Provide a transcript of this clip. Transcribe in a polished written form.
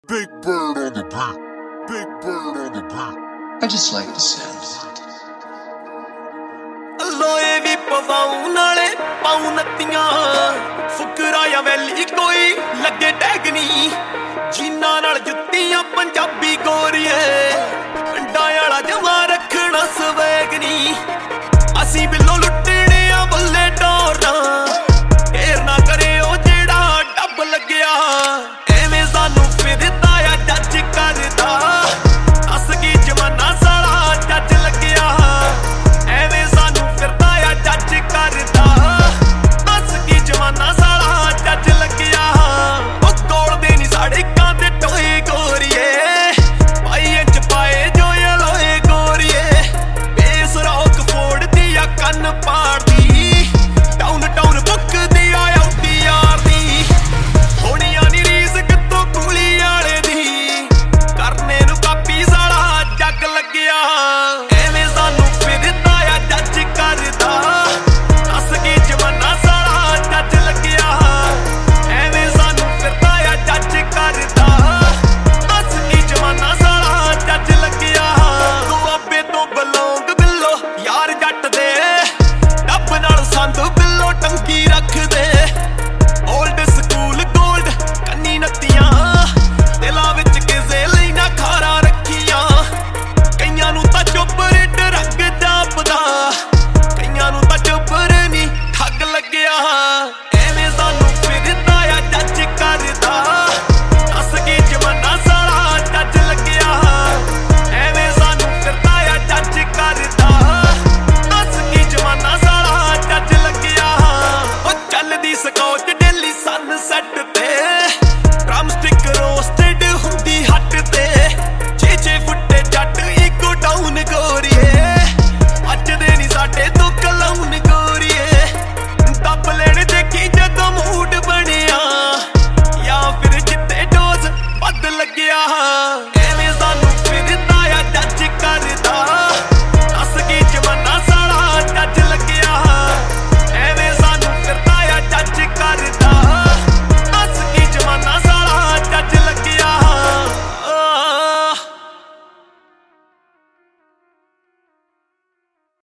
Big bird on the beat. Big bird on the beat. I just like the sound of it. ਲੋਏ ਵੀ ਪਵਾਉ ਨਾਲੇ ਪਾਉ ਨੱਤੀਆਂ ਫੁਕਰਾ ਜਾਂ ਵੈਲੀ ਕੋਈ ਲੱਗੇ ਟੈਗ ਨਹੀਂ ਜੀਨਾਂ ਨਾਲ ਜੁੱਤੀਆਂ ਪੰਜਾਬੀ ਗੋਰੀਏ